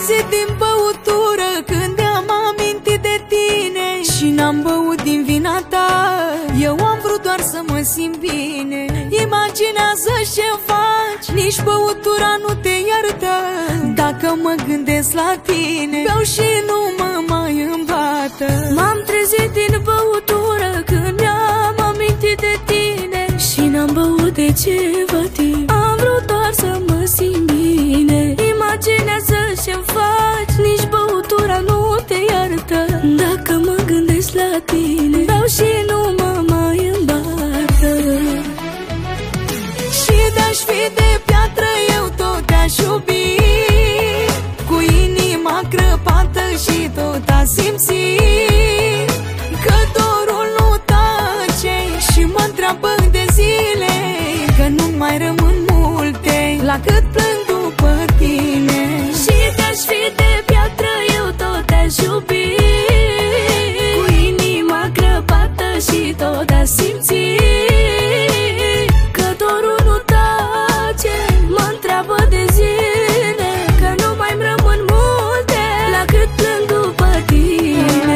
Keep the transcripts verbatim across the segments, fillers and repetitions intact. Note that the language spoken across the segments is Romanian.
trezit din băutură când am amintit de tine și n-am băut din vina ta. Eu am vrut doar să mă simt bine. Imaginează ce faci, nici băutura nu te iartă. Dacă mă gândesc la tine, beau și nu mă mai îmbată. M-am trezit din băutură când mi-am amintit de tine și n-am băut de ceva timp. Am vrut doar să mă simt bine. Imaginează ce-mi faci, nici băutura nu te iartă. Dacă mă gândesc la tine, beau și nu mă mai îmbată. Și de-aș fi de piatră eu tot te-aș iubi, cu inima crăpată și tot a simți că dorul nu tace și mă întreabă de zile, că nu mai rămân multe la cât plâng după tine. Și de-aș fi de piatră eu tot te-aș iubi, cu inima crăpată și tot a simți că dorul nu tace, mă întreabă de zile, că nu mai-mi rămân multe la cât plâng după tine.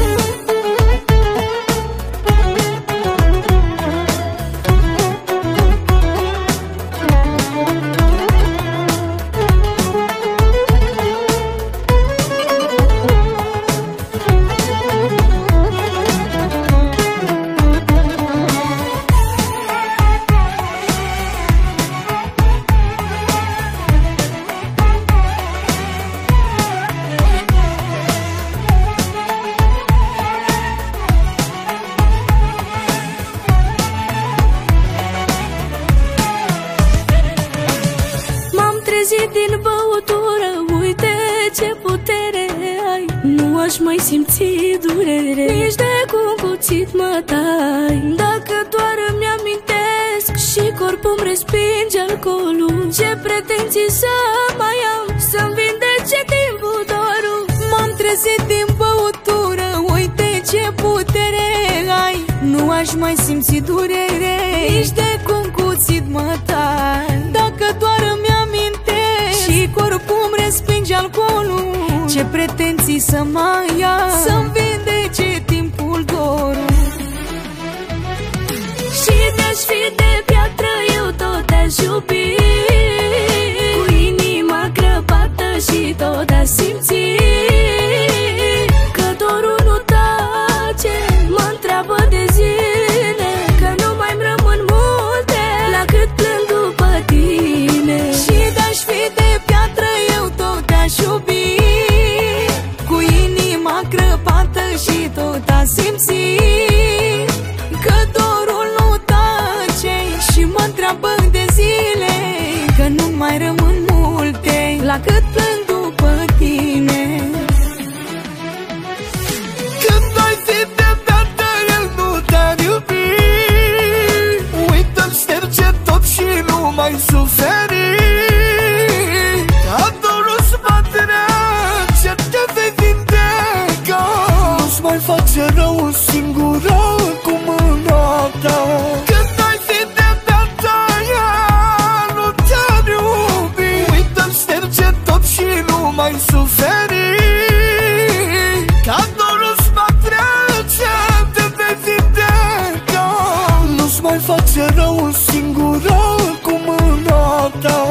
Din băutură, uite ce putere ai. Nu aș mai simți durere, nici de cum cuțit mă tai. Dacă doar îmi amintesc și corpul-mi respinge alcoolul, ce pretenții să mai am, să-mi vindece timpul dorul. M-am trezit din băutură, uite ce putere ai. Nu aș mai simți durere, nici de cum cuțit mă tai. Dacă doar îmi și corpul-mi respinge alcoolul, ce pretenții să mai am, să-mi vindece timpul dorul. Și de-aș fi de piatră eu tot te-aș iubi, cu inima crăpată și tot a simți că dorul nu tace, mă întreabă de zile, că nu mai-mi rămân multe la cât plâng după tine. Și de-aș fi de piatră eu tot te-aș iubi, cu inima crăpată și tot a simți că dorul nu tace și mă întreabă de zile, că nu mai rămân multe la cât plâng după tine. Când ai fi de piatră el nu te-ar iubi, uită-l, șterge tot și nu mai suferi. Mai face rău singură cu mâna ta. Când ai fi de piatră ea nu te-ar iubi, uită-l, șterge tot și nu mai suferi. Ca dorul-ți va trece, te vei vindeca. Nu-ți mai face rău singură cu mâna ta.